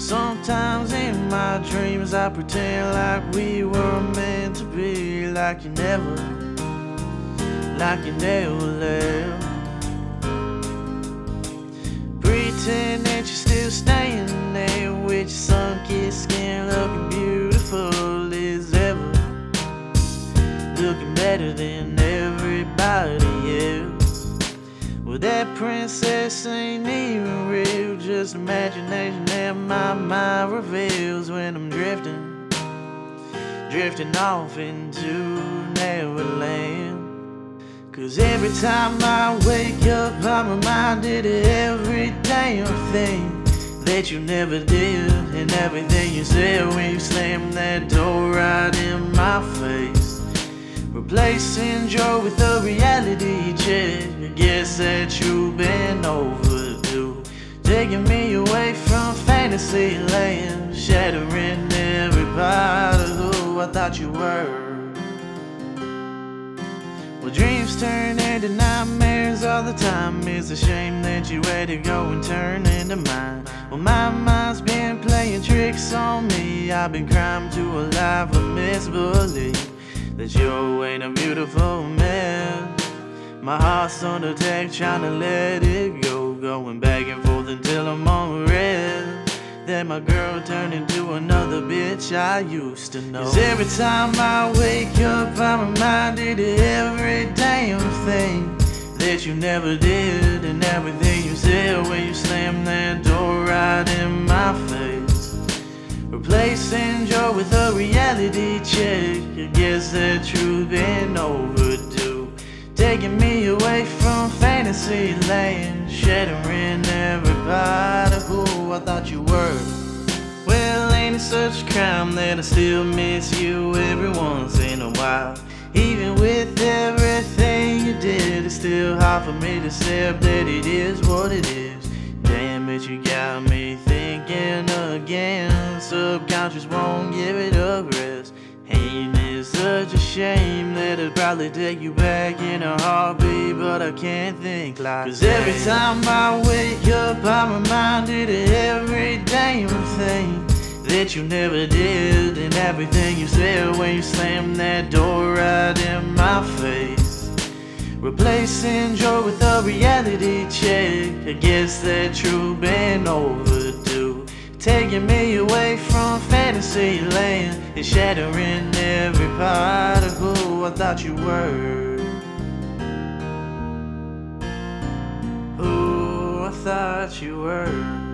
Sometimes in my dreams I pretend like we were meant to be, like you never left. Pretend that you're still staying there with your sun-kissed skin, looking beautiful as ever, looking better than everybody else. Well, that princess ain't even real, just imagination that my mind reveals when I'm drifting off into Neverland. 'Cause every time I wake up I'm reminded of every damn thing that you never did, and everything you said when you slammed that door right in my face. Replacing joy with a reality check, I guess that you've been overdue. Taking me away from fantasy land, shattering every part of who I thought you were. Well, dreams turn into nightmares all the time. It's a shame that you had to go and turn into mine. Well, my mind's been playing tricks on me. I've been crying to a life of misbelief that you ain't a beautiful man. My heart's on attack, trying to let it go, going back and forth until I'm on rest. Then my girl turned into another bitch I used to know. 'Cause every time I wake up I'm reminded of every damn thing that you never did, and everything you said when you slammed that door right in my face. Replacing joy with a reality check, I guess that truth been overdue. Taking me away from fantasy land, shattering every part of who I thought you were. Well, ain't it such a crime that I still miss you every once in a while? Even with everything you did, it's still hard for me to accept that it is what it is. Damn it, you got me thinking again. Subconscious won't give it a rest. Ain't it such a shame that I'd probably take you back in a heartbeat, but I can't think like 'Cause every time I wake up I'm reminded of every damn thing that you never did, and everything you said when you slammed that door right in my face. Replacing joy with a reality check, I guess that truth been overdue. Taking me away from fantasy land and shattering every part of who I thought you were. Who I thought you were.